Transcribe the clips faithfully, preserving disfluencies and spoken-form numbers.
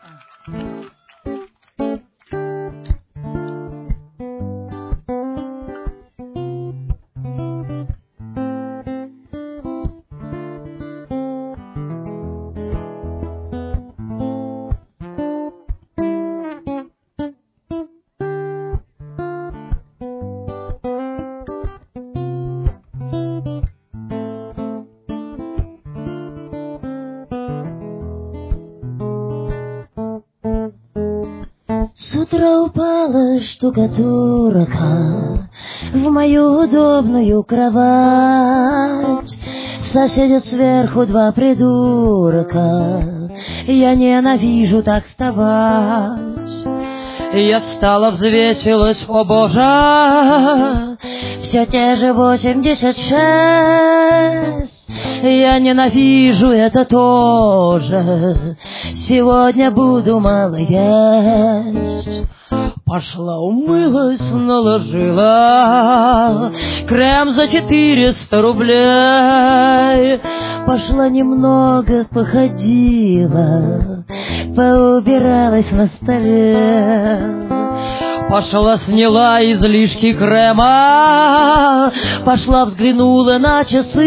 С утра упала штукатурка в мою удобную кровать. Соседят сверху два придурка, я ненавижу так вставать. Я встала, взвесилась, о боже, все те же восемьдесят шесть. Я ненавижу это тоже, сегодня буду мало есть. Пошла, умылась, наложила крем за четыреста рублей. Пошла немного, походила, поубиралась на столе. Пошла, сняла излишки крема, пошла, взглянула на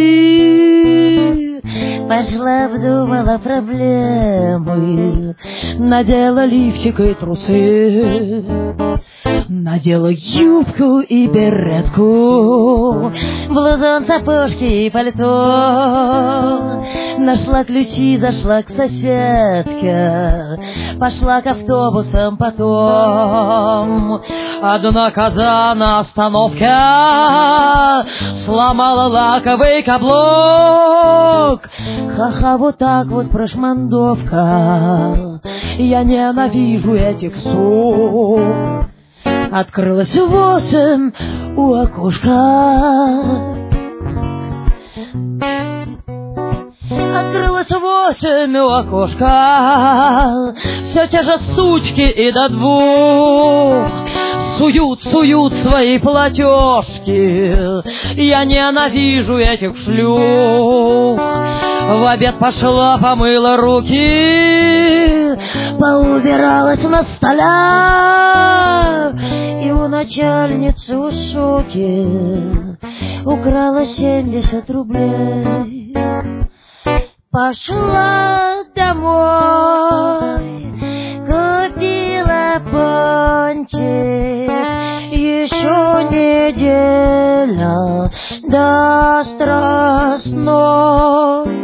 часы. Пошла, обдумала проблемы, надела лифчик и трусы. Надела юбку и беретку, блузон, сапожки и пальто. Нашла ключи, зашла к соседке, пошла к автобусам потом. Одна коза на остановке сломала лаковый каблук. Ха-ха, вот так вот прошмандовка, я ненавижу этих сук. Открылась восемь у окошка, открылась восемь у окошка. Все те же сучки и до двух суют, суют свои платежки. Я ненавижу этих шлюх. В обед пошла, помыла руки, поубиралась на столе. И у начальницы у шоке украла семьдесят рублей. Пошла домой, купила пончик. Еще неделя до Страстной.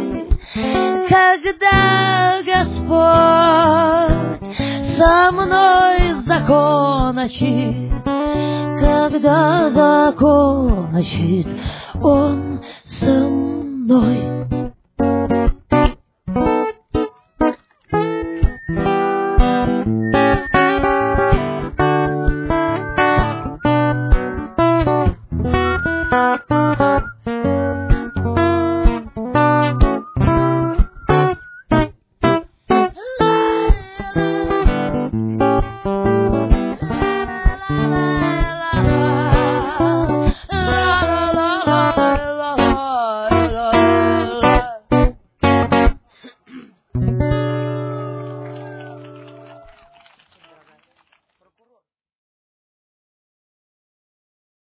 Когда Господь со мной закончит, когда закончит Он со мной.